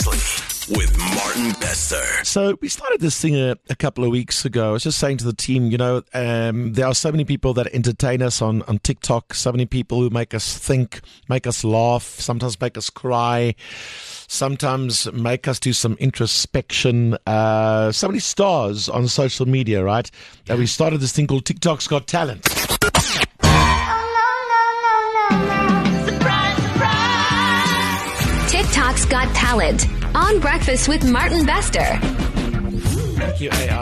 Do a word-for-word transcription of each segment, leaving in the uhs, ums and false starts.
Honestly, with Martin Bester. So we started this thing a, a couple of weeks ago. I was just saying to the team, you know, um, there are so many people that entertain us on, on TikTok, so many people who make us think, make us laugh, sometimes make us cry, sometimes make us do some introspection. Uh, so many stars on social media, right? That we started this thing called TikTok's Got Talent. TikTok's Got Talent on Breakfast with Martin Bester. Thank you, A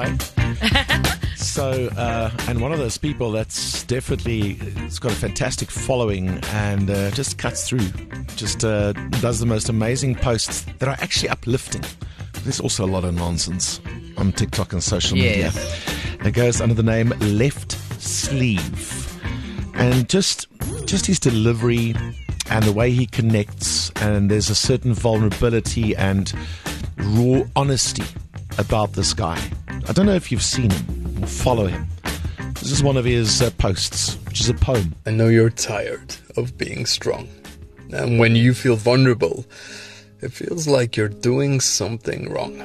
I. So, uh, and one of those people that's definitely, it's got a fantastic following and uh, just cuts through, just uh, does the most amazing posts that are actually uplifting. There's also a lot of nonsense on TikTok and social media. Yes. It goes under the name Left Sleeve. And just, just his delivery and the way he connects, and there's a certain vulnerability and raw honesty about this guy. I don't know if you've seen him or follow him. This is one of his uh, posts, which is a poem. I know you're tired of being strong. And when you feel vulnerable, it feels like you're doing something wrong.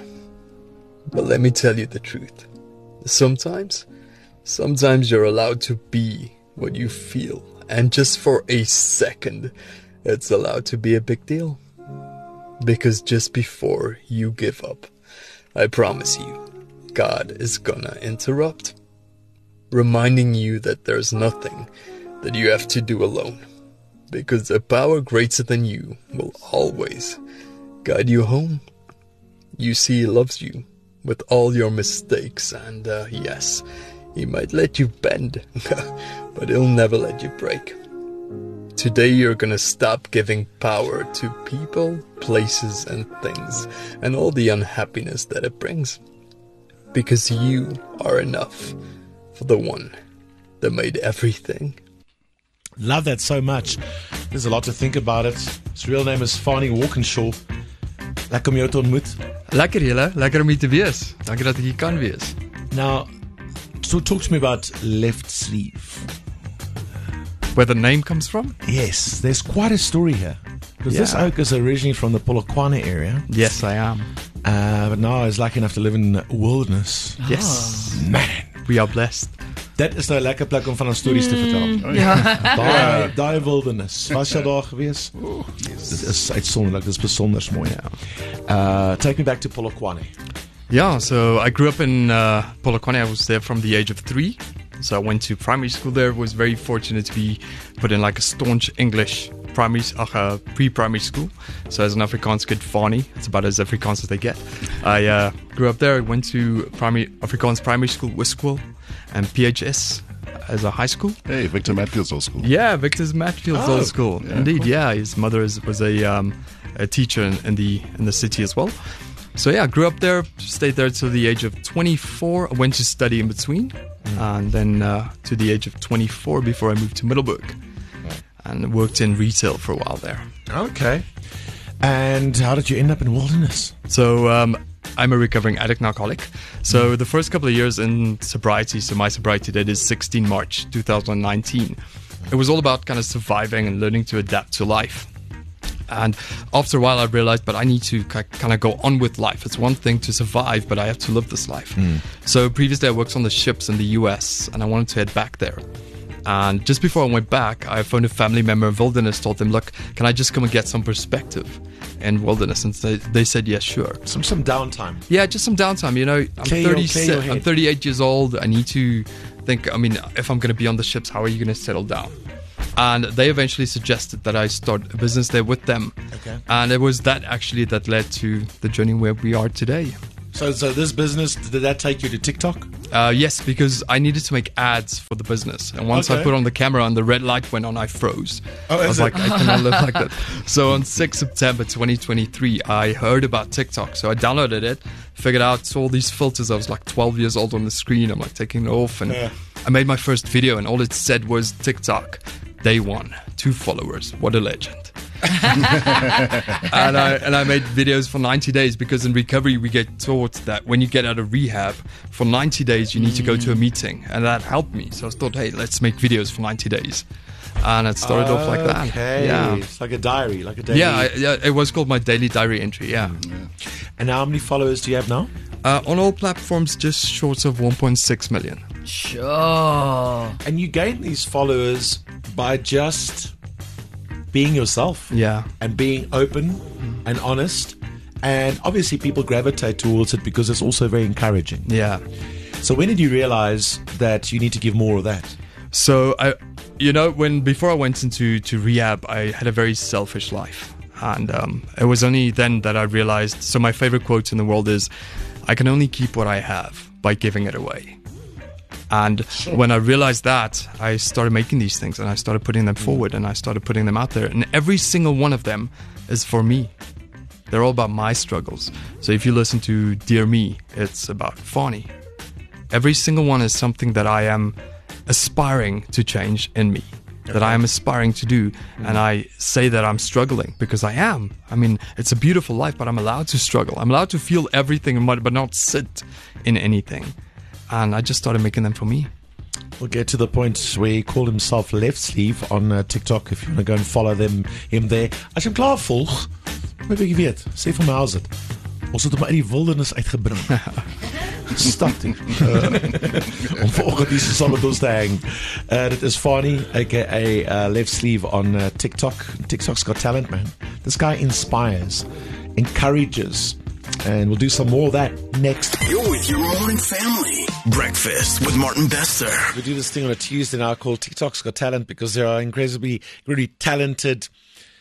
But let me tell you the truth. Sometimes, sometimes you're allowed to be what you feel. And just for a second, it's allowed to be a big deal. Because just before you give up, I promise you, God is gonna interrupt, reminding you that there's nothing that you have to do alone. Because a power greater than you will always guide you home. You see, He loves you with all your mistakes, and uh, yes, He might let you bend, but He'll never let you break. Today you're gonna stop giving power to people, places, and things, and all the unhappiness that it brings. Because you are enough for the one that made everything. Love that so much. There's a lot to think about it. His real name is Fani Walkinshaw. Lekker om jou te ontmoet. Lekker julle, lekker om hier te wees. Dankie dat ek hier kan wees. Now, so talk to me about Left Sleeve. Where the name comes from? Yes, there's quite a story here. Because this Yeah. oak is originally from the Polokwane area. Yes, I am. Uh, but now he's lucky enough to live in the wilderness. Yes. Man, We are blessed. dit is nou 'n lekker plek om van ons stories te vertel. Daai daai wildernis. Was jy daar gewees? Dit is uitsonderlik, dit is besonders mooi. Uh, take me back to Polokwane. Yeah, so I grew up in uh, Polokwane. I was there from the age of three. So I went to primary school there. Was very fortunate to be put in like a staunch English primary, uh, pre-primary school. So as an Afrikaans kid, Fani, it's about as Afrikaans as they get. I uh, grew up there. I went to primary Afrikaans primary school, Wiskwil, and P H S as a high school. Hey, Victor Matfield's old school. Yeah, Victor's Matfield's Oh, old school. yeah. Indeed, yeah. His mother is, was a um, a teacher in, in the in the city as well. So yeah, I grew up there, stayed there till the age of twenty-four. I went to study in between, and then uh, to the age of twenty-four before I moved to Middelburg, and worked in retail for a while there. Okay. And how did you end up in wilderness? So um, I'm a recovering addict and alcoholic. So the first couple of years in sobriety, so my sobriety date is sixteen March two thousand nineteen. It was all about kind of surviving and learning to adapt to life. And after a while, I realized, but I need to kind of go on with life. It's one thing to survive, but I have to live this life. Mm. So previously, I worked on the ships in the U S, and I wanted to head back there. And just before I went back, I phoned a family member in wilderness, told them, look, can I just come and get some perspective in wilderness? And they, they said, yes, sure. Some some downtime. Yeah, just some downtime. You know, I'm, Clear your- thirty, clear your head. I'm thirty-eight years old. I need to think, I mean, if I'm going to be on the ships, how are you going to settle down? And they eventually suggested that I start a business there with them. Okay. And it was that actually that led to the journey where we are today. So, so this business, did that take you to TikTok? Uh, yes, because I needed to make ads for the business. And once Okay. I put on the camera and the red light went on, I froze. Oh, I is was it? like, I cannot live like that. So on sixth of September twenty twenty-three, I heard about TikTok. So I downloaded it, figured out saw all these filters. I was like twelve years old on the screen. I'm like taking it off. And Yeah. I made my first video, and all it said was TikTok. Day one, two followers. What a legend. and I and I made videos for ninety days, because in recovery we get taught that when you get out of rehab for ninety days you need to go to a meeting, and that helped me. So I thought, hey, let's make videos for ninety days. And it started off like that. Okay. Yeah. It's like a diary, like a daily. Yeah, I, yeah, it was called my daily diary entry, yeah. And how many followers do you have now? Uh, on all platforms, just short of one point six million. Sure. And you gain these followers by just being yourself. Yeah. And being open and honest. And obviously people gravitate towards it because it's also very encouraging. Yeah. So when did you realize that you need to give more of that? So, I, you know, when before I went into to rehab, I had a very selfish life. And um, it was only then that I realized, so my favorite quote in the world is, I can only keep what I have by giving it away. And sure. when I realized that, I started making these things and I started putting them forward and I started putting them out there. And every single one of them is for me. They're all about my struggles. So if you listen to Dear Me, it's about Fani. Every single one is something that I am aspiring to change in me, okay. that I am aspiring to do. Mm-hmm. And I say that I'm struggling because I am. I mean, it's a beautiful life, but I'm allowed to struggle. I'm allowed to feel everything, but not sit in anything. And I just started making them for me. We'll get to the point where he called himself Left Sleeve on uh, TikTok if you want to go and follow them, him there. As jy hom klaar volg, moet ek weet, sê vir my how's it. Ons het hom uit die wildernis uitgebring. Stap toe. Uh, om volgende hier saam met ons te hang. Uh, dit is Fani, aka uh, Left Sleeve on uh, TikTok. TikTok's got talent, man. This guy inspires, encourages, and we'll do some more of that next. You're with your morning family. Breakfast with Martin Bester. We do this thing on a Tuesday now called TikTok's Got Talent because there are incredibly, really talented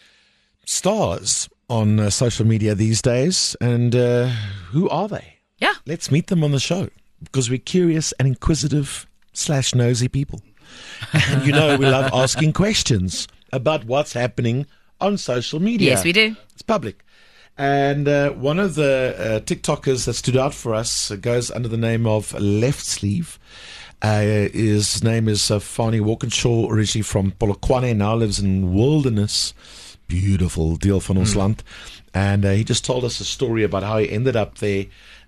stars on uh, social media these days. And uh, who are they? Yeah. Let's meet them on the show because we're curious and inquisitive slash nosy people. And you know we love asking questions about what's happening on social media. Yes, we do. It's public. And uh, one of the uh, TikTokers that stood out for us uh, goes under the name of Left Sleeve. Uh, his name is uh, Fani Walkinshaw, originally from Polokwane, now lives in Wilderness. Beautiful deel van ons mm. land. And uh, he just told us a story about how he ended up there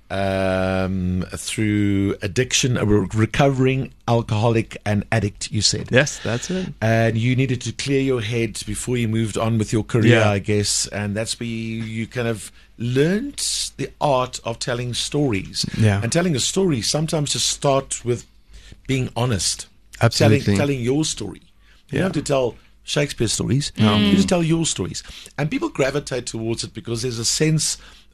um, through addiction, a re- recovering alcoholic and addict, you said. Yes, that's it. And you needed to clear your head before you moved on with your career, Yeah. I guess. And that's where you, you kind of learned the art of telling stories. Yeah. And telling a story sometimes just start with being honest. Absolutely. Telling, telling your story. You Yeah. don't have to tell Shakespeare stories. No. You just tell your stories. And people gravitate towards it because there's a sense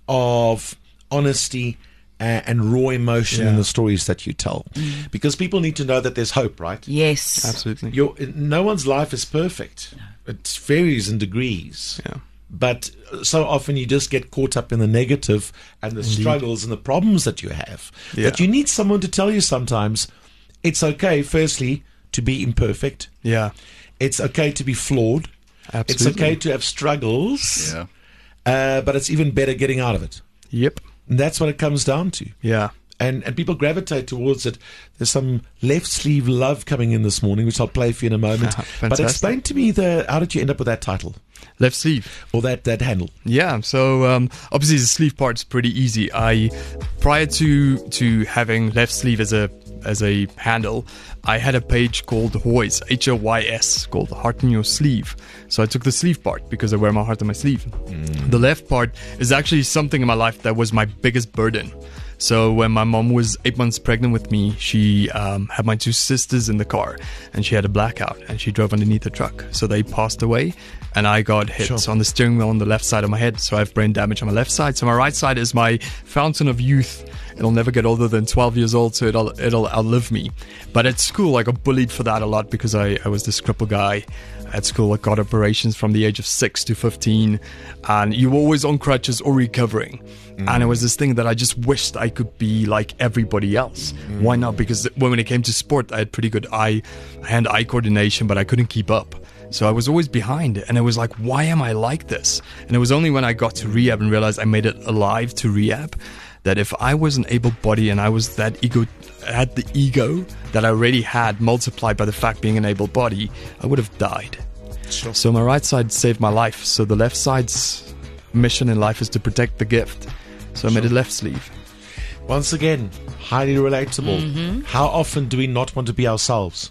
of honesty uh, and raw emotion Yeah. in the stories that you tell. Mm. Because people need to know that there's hope, right? Yes. Absolutely. Your, no one's life is perfect. It varies in degrees. Yeah. But so often you just get caught up in the negative and the Indeed. struggles and the problems that you have. Yeah. That you need someone to tell you sometimes it's okay, firstly, to be imperfect. Yeah. It's okay to be flawed. Absolutely. It's okay to have struggles. Yeah. Uh, but it's even better getting out of it. Yep. And that's what it comes down to. Yeah. And and people gravitate towards it. There's some Left Sleeve love coming in this morning, which I'll play for you in a moment. But Fantastic. explain to me the how did you end up with that title Left sleeve. or that that handle? Yeah, so um, obviously the sleeve part's pretty easy. I prior to to having Left Sleeve as a as a handle, I had a page called Hoys, H O Y S, called Heart in Your Sleeve. So I took the sleeve part because I wear my heart on my sleeve. Mm. The left part is actually something in my life that was my biggest burden. So when my mom was eight months pregnant with me, she um, had my two sisters in the car and she had a blackout and she drove underneath the truck. So they passed away and I got hit Sure. on the steering wheel on the left side of my head. So I have brain damage on my left side. So my right side is my fountain of youth. It'll never get older than twelve years old, so it'll it'll outlive me. But at school, I got bullied for that a lot because I, I was this cripple guy. At school, I got operations from the age of six to fifteen, and you were always on crutches or recovering. Mm. And it was this thing that I just wished I could be like everybody else. Mm. Why not? Because when it came to sport, I had pretty good eye, hand-eye coordination, but I couldn't keep up. So I was always behind, and it was like, why am I like this? And it was only when I got to rehab and realized I made it alive to rehab that if I was an able-bodied and I was that ego, had the ego that I already had multiplied by the fact being an able body, I would have died. Sure. So my right side saved my life. So the left side's mission in life is to protect the gift. So I made it left sleeve. Once again, highly relatable. Mm-hmm. How often do we not want to be ourselves?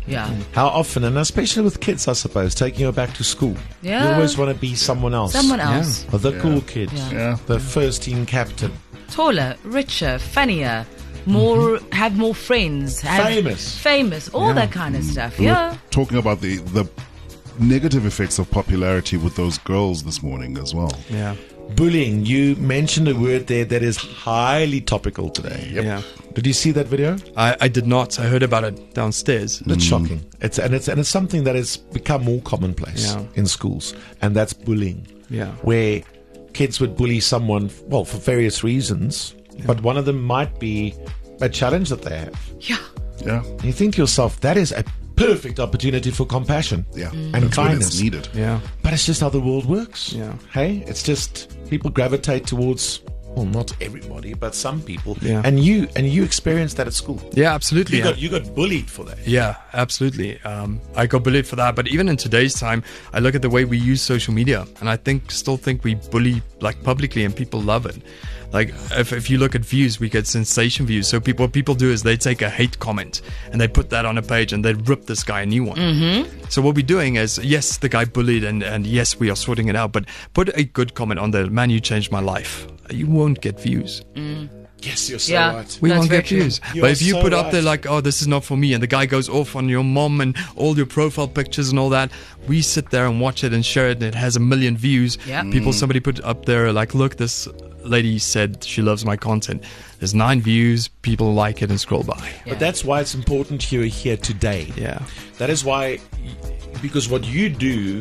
Yeah. How often, and especially with kids, I suppose, taking you back to school. Yeah. You always want to be someone else. Someone else. Or the cool kid. Yeah. Yeah. The first team captain. Taller, richer, funnier, more, have more friends. Have Famous. Famous. All that kind of stuff. We Yeah. were talking about the, the negative effects of popularity with those girls this morning as well. Yeah. Bullying. You mentioned a word there that is highly topical today. Yeah. Did you see that video? I, I did not. I heard about it downstairs. It's shocking. It's and it's and it's something that has become more commonplace Yeah. in schools, and that's bullying. Yeah. Where kids would bully someone, well, for various reasons, but one of them might be a challenge that they have. Yeah. Yeah. And you think to yourself, that is a perfect opportunity for compassion Yeah. and That's when kindness. it's needed. Yeah. But it's just how the world works. Yeah. Hey, it's just people gravitate towards, well, not everybody, but some people. Yeah. And you and you experienced that at school. Yeah, absolutely. You got you got bullied for that. Yeah, absolutely. Um, I got bullied for that. But even in today's time, I look at the way we use social media, and I think still think we bully like publicly, and people love it. Like if, if you look at views, we get sensation views. So people, what people do is they take a hate comment and they put that on a page and they rip this guy a new one. Mm-hmm. So what we're doing is, yes, the guy bullied, and, and yes, we are sorting it out. But put a good comment on there. Man, you changed my life. You won't get views. Yes, you're so Yeah. right. We That's won't very get true. views. You But are if you so put up there right. like, oh, this is not for me, and the guy goes off on your mom and all your profile pictures and all that, we sit there and watch it and share it, and it has a million views. Yeah. People, somebody put up there like, look, this lady said she loves my content. There's nine views. People like it and scroll by. But that's why it's important you're here today. Yeah. That is why, because what you do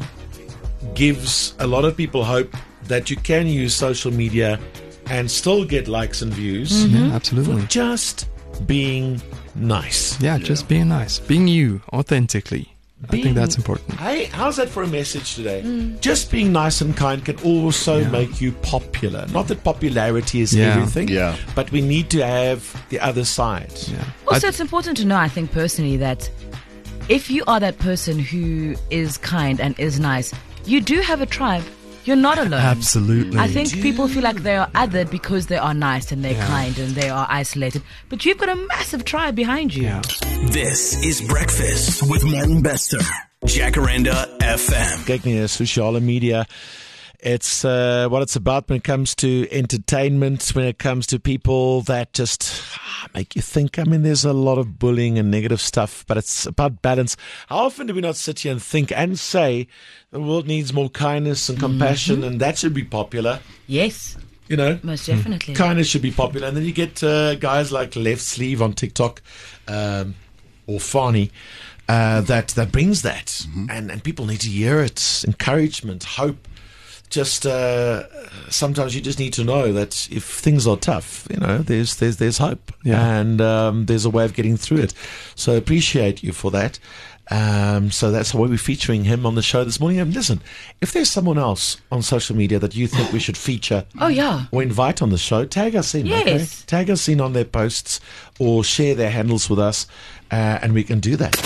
gives a lot of people hope that you can use social media and still get likes and views Yeah, absolutely. for just being nice. Yeah, just being nice. Being you, authentically. I Being- think that's important. Hey, how's that for a message today? Just being nice and kind can also make you popular. Not that popularity is Yeah. everything, Yeah. but we need to have the other side. Yeah. Also, it's important to know, I think, personally, that if you are that person who is kind and is nice, you do have a tribe. You're not alone. Absolutely. I think people feel like they are othered because they are nice and they're Yeah. kind and they are isolated. But you've got a massive tribe behind you. Yeah. This is Breakfast with Martin Bester. Jacaranda F M. Kyk nie, social media. It's uh, what it's about when it comes to entertainment, when it comes to people that just ah, make you think. I mean, there's a lot of bullying and negative stuff, but it's about balance. How often do we not sit here and think and say the world needs more kindness and compassion, and that should be popular? Yes, You know, most definitely. kindness should be popular. And then you get uh, guys like Left Sleeve on TikTok um, or Fani uh, that, that brings that. And, and people need to hear it. Encouragement, hope. Just uh, sometimes you just need to know that if things are tough, you know, there's there's there's hope, Yeah. and um, there's a way of getting through it. So appreciate you for that. Um, so that's why we're featuring him on the show this morning. And listen, if there's someone else on social media that you think we should feature, Oh, yeah. or invite on the show, tag us in. Okay? Yes. Tag us in on their posts or share their handles with us, uh, and we can do that.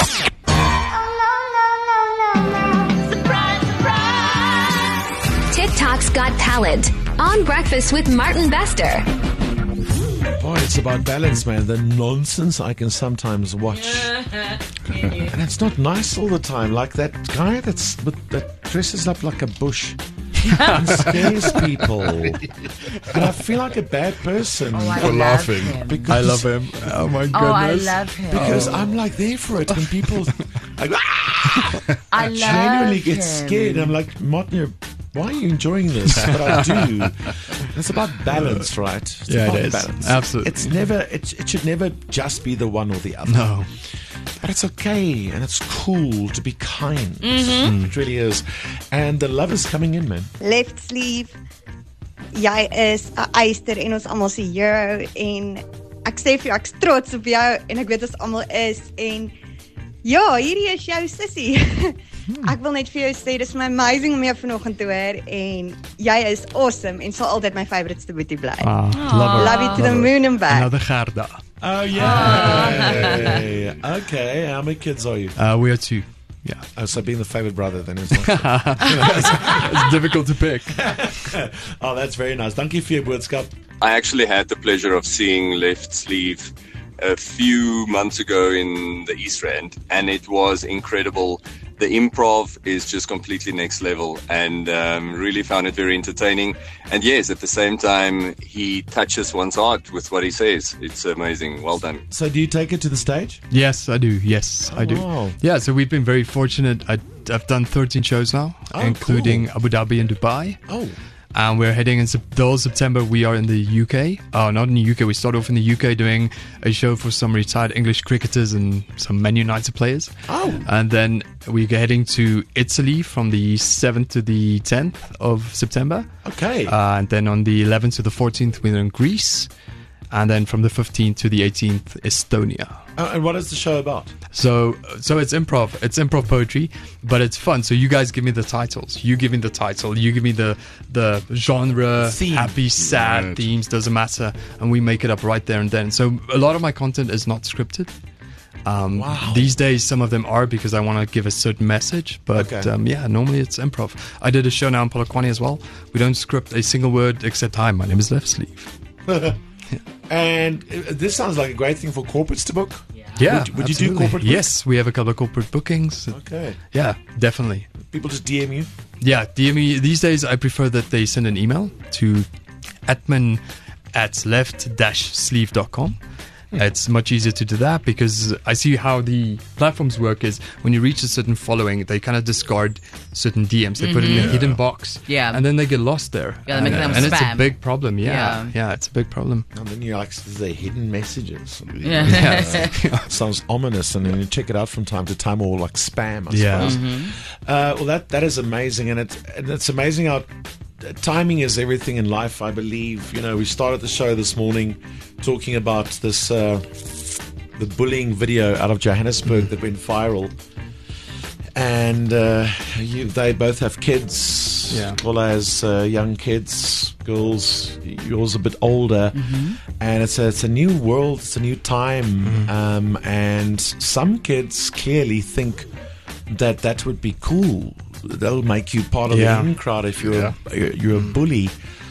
TikTok's Got Talent on Breakfast with Martin Bester. Boy, it's about balance, man. The nonsense I can sometimes watch. And it's not nice all the time. Like that guy that's with, that dresses up like a bush and scares people. And I feel like a bad person. Oh, I For love laughing. him. because, I love him. Oh my goodness. Oh, I love him. Because I'm like there for it. When people I, go, "Ah!" I I love genuinely get him. scared. I'm like, Martin, you're, why are you enjoying this? But I do. It's about balance, right? It's Yeah, it about is. balance. Absolutely. It's never. It, it should never just be the one or the other. No. But it's okay and it's cool to be kind. Mm-hmm. It really is. And the love is coming in, man. Left Sleeve, jy is 'n eyster en ons almal se hero en ek sê vir jou ek's trots op jou en ek weet ons almal is en ja, hierdie is jou sussie. Ek wil net vir jou sê dis my amazing om jou vanoggend te hoor en jy is awesome en sal altyd my favouriteste boetie bly. Ah, love her. Love you to the moon and back. Another Gerda. Oh, yeah. Okay. How many kids are you? Uh, we are two. Yeah. Oh, so being the favorite brother then is not It's difficult to pick. Oh, that's very nice. Dankie vir jou boodskap. I actually had the pleasure of seeing Left Sleeve a few months ago in the East Rand, and it was incredible. The improv is just completely next level, and um, really found it very entertaining. And yes, at the same time, he touches one's heart with what he says. It's amazing. Well done. So do you take it to the stage? Yes, I do. Yes, Oh, I do. wow. Yeah, so we've been very fortunate. I, I've done thirteen shows now, Oh, including cool. Abu Dhabi and Dubai. Oh. And we're heading in Sep- the whole September. We are in the U K. Oh, not in the U K. We start off in the U K doing a show for some retired English cricketers and some Man United players. Oh. And then we're heading to Italy from the seventh to the tenth of September. Okay. Uh, and then on the eleventh to the fourteenth, we're in Greece. And then from the fifteenth to the eighteenth, Estonia. Uh, and what is the show about? So, so it's improv. It's improv poetry, but it's fun. So you guys give me the titles. You give me the title. You give me the the genre, Theme. happy, sad Right. themes. Doesn't matter, and we make it up right there and then. So a lot of my content is not scripted. Um, Wow. These days, some of them are because I want to give a certain message. But Okay. um, yeah, normally it's improv. I did a show now in Polokwane as well. We don't script a single word except "Hi, my name is Left Sleeve." And uh, this sounds like a great thing for corporates to book. Yeah, Would, would you do absolutely. corporate? books? Yes, we have a couple of corporate bookings. Okay. Yeah, definitely. People just D M you. Yeah, D M me. These days, I prefer that they send an email to admin at left dash sleeve dot com. It's much easier to do that because I see how the platforms work is when you reach a certain following, they kind of discard certain D Ms. They put it in a hidden box. Yeah. And then they get lost there. Yeah, they make and, them and it's a spam. big problem. Yeah. Yeah. Yeah, it's a big problem. And then you're like, is there hidden messages? Yeah. Yeah. Sounds ominous, and then you check it out from time to time, or like spam, I Yeah. suppose. Uh, well, that that is amazing, and it's and it's amazing how uh, timing is everything in life. I believe. You know, we started the show this morning talking about this uh, the bullying video out of Johannesburg that went viral, and uh, you, they both have kids. Yeah. Kola has uh, young kids, girls. Yours a bit older, and it's a, it's a new world. It's a new time, um, and some kids clearly think that that would be cool. They'll make you part of Yeah. the in crowd if you're a, you're a bully.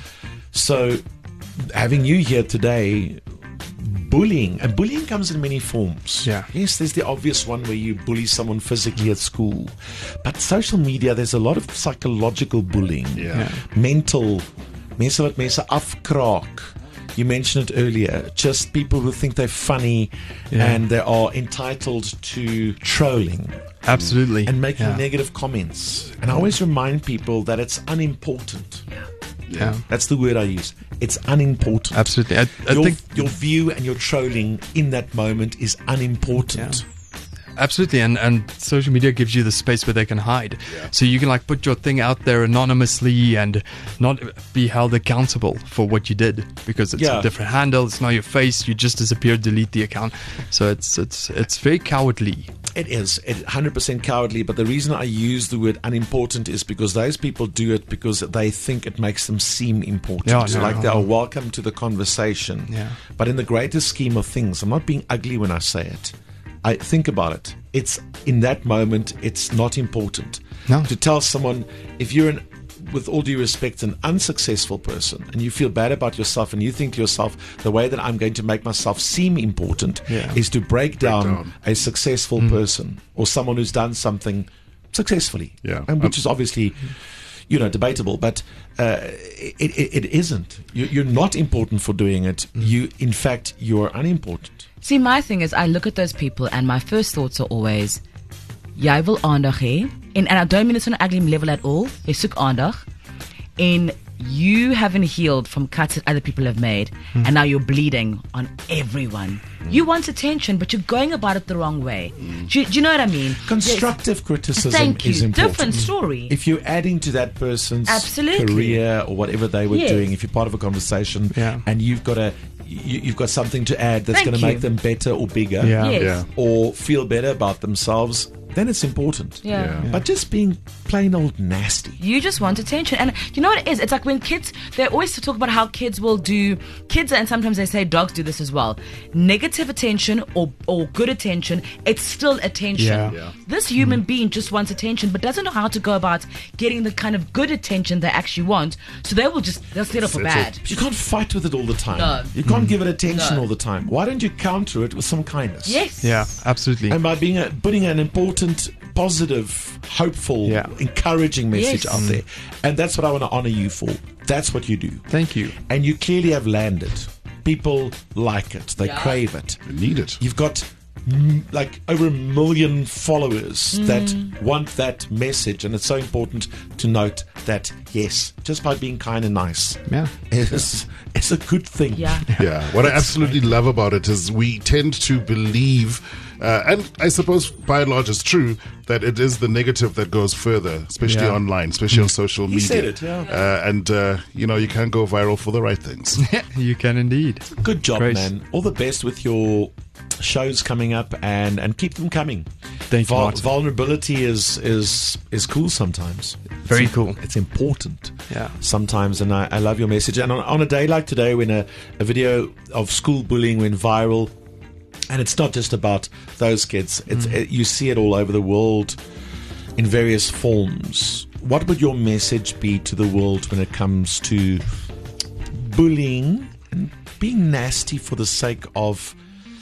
So, having you here today, bullying, and bullying comes in many forms. Yeah. Yes, there's the obvious one where you bully someone physically at school, but social media, there's a lot of psychological bullying, Yeah. mental, mense wat mense afkraak. You mentioned it earlier, just people who think they're funny Yeah. and they are entitled to trolling Absolutely. and making yeah. negative comments. And I always remind people that it's unimportant. Yeah. That's the word I use. It's unimportant. Absolutely. I, I your, think your view and your trolling in that moment is unimportant. Absolutely, and and social media gives you the space where they can hide, so you can like put your thing out there anonymously and not be held accountable for what you did because it's Yeah. a different handle, it's not your face, you just disappear, delete the account. So it's it's it's very cowardly. It is it one hundred percent cowardly, but the reason I use the word unimportant is because those people do it because they think it makes them seem important. Yeah, so no, like no. they are welcome to the conversation. Yeah. But in the greater scheme of things, I'm not being ugly when I say it. I think about it. It's in that moment, it's not important. No. To tell someone, if you're an, with all due respect, an unsuccessful person and you feel bad about yourself and you think to yourself, the way that I'm going to make myself seem important Yeah. is to break down, down. a successful person or someone who's done something successfully. Yeah. And which Um, is obviously, you know, debatable, but uh, it, it, it isn't. You, you're not important for doing it. You, in fact, you're unimportant. See, my thing is, I look at those people, and my first thoughts are always, jy wil aandag hê, and, and I don't mean this on an ugly level at all. Jy soek aandag, and you haven't healed from cuts that other people have made, Hmm. and now you're bleeding on everyone. You want attention, but you're going about it the wrong way. Do, you- do you know what I mean? Constructive criticism Thank you. is important. Different story. If you're adding to that person's Absolutely. career or whatever they were Yes. doing, if you're part of a conversation Yeah. and you've got a you, you've got something to add that's Thank going to you. make them better or bigger, Yeah. Yes. Yeah. or feel better about themselves, then it's important. Yeah. Yeah. But just being plain old nasty. You just want attention. And you know what it is? It's like when kids, they always talk about how kids will do, kids, and sometimes they say dogs do this as well. Negative attention or, or good attention, it's still attention. Yeah. Yeah. This human mm. being just wants attention, but doesn't know how to go about getting the kind of good attention they actually want. So they will just, they'll settle for bad. You can't fight with it all the time. No. You can't mm. give it attention No. all the time. Why don't you counter it with some kindness? Yes. Yeah, absolutely. And by being a, putting an important, positive, hopeful, Yeah. encouraging message Yes. out there. And that's what I want to honor you for. That's what you do. Thank you. And you clearly have landed. People like it. They Yeah. crave it. They need it. You've got mm, like over a million followers Mm. that want that message. And it's so important to note that, yes, just by being kind and nice, Yeah. it's, it's a good thing. Yeah. Yeah, what I absolutely love about it is we tend to believe, uh, and I suppose by and large it's true, that it is the negative that goes further, especially Yeah. online, especially on social He media. said it, yeah. Uh, and, uh, you know, you can go viral for the right things. You can indeed. Good job, Grace. man. All the best with your shows coming up, and, and keep them coming. Thank you, Vul- Martin. vulnerability is, is is cool sometimes. Very It's- cool. It's important. Yeah. Sometimes, and I, I love your message. And on, on a day like today, when a, a video of school bullying went viral, and it's not just about those kids. It's Mm. it, you see it all over the world in various forms. What would your message be to the world when it comes to bullying and being nasty for the sake of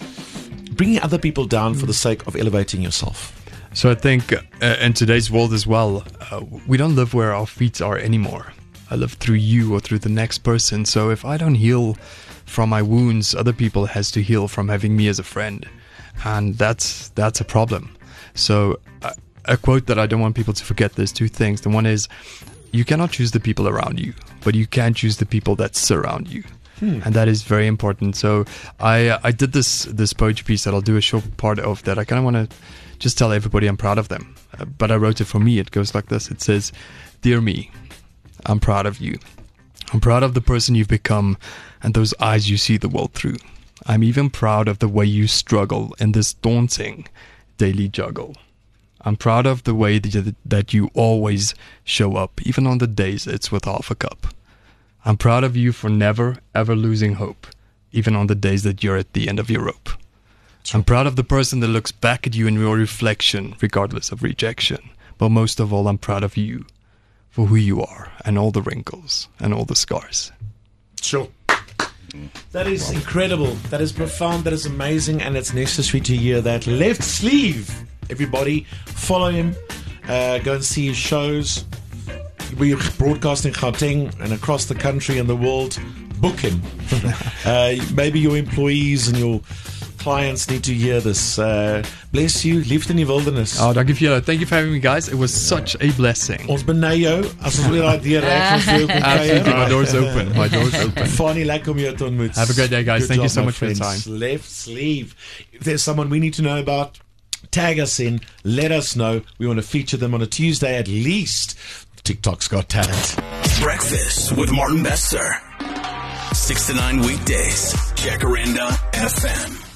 bringing other people down for the sake of elevating yourself? So I think uh, in today's world as well, uh, we don't live where our feet are anymore. I live through you or through the next person. So if I don't heal from my wounds, other people has to heal from having me as a friend, and that's that's a problem. So uh, a quote that I don't want people to forget: there's two things. The one is, you cannot choose the people around you, but you can choose the people that surround you. Hmm. And that is very important. So I uh, I did this this poetry piece that I'll do a short part of, that I kind of want to just tell everybody I'm proud of them. Uh, but I wrote it for me. It goes like this. It says, "Dear me, I'm proud of you. I'm proud of the person you've become and those eyes you see the world through. I'm even proud of the way you struggle in this daunting daily juggle. I'm proud of the way that you, that you always show up, even on the days it's with half a cup. I'm proud of you for never, ever losing hope, even on the days that you're at the end of your rope. I'm proud of the person that looks back at you in your reflection, regardless of rejection. But most of all, I'm proud of you for who you are, and all the wrinkles and all the scars." Sure. That is incredible. That is profound. That is amazing. And it's necessary to hear that. Left Sleeve. Everybody, follow him. Uh, go and see his shows. We're broadcasting Gauteng and across the country and the world. Book him. uh, maybe your employees and your clients need to hear this. Uh, bless you. Liefde in die wildernis. Oh, dankie vir julle. Thank you for having me, guys. It was such a blessing. Ons benei jou as ons weer daai deur reg gaan vir jou kom Absolutely. My kuier. door's open. My door's open. Funny, lekker om jou te ontmoet. Have a great day, guys. Good Thank you job, so my much for your friends. time. Left Sleeve. If there's someone we need to know about, tag us in. Let us know. We want to feature them on a Tuesday at least. TikTok's got talent. Breakfast with Martin Bester. Six to nine weekdays. Jacaranda F M.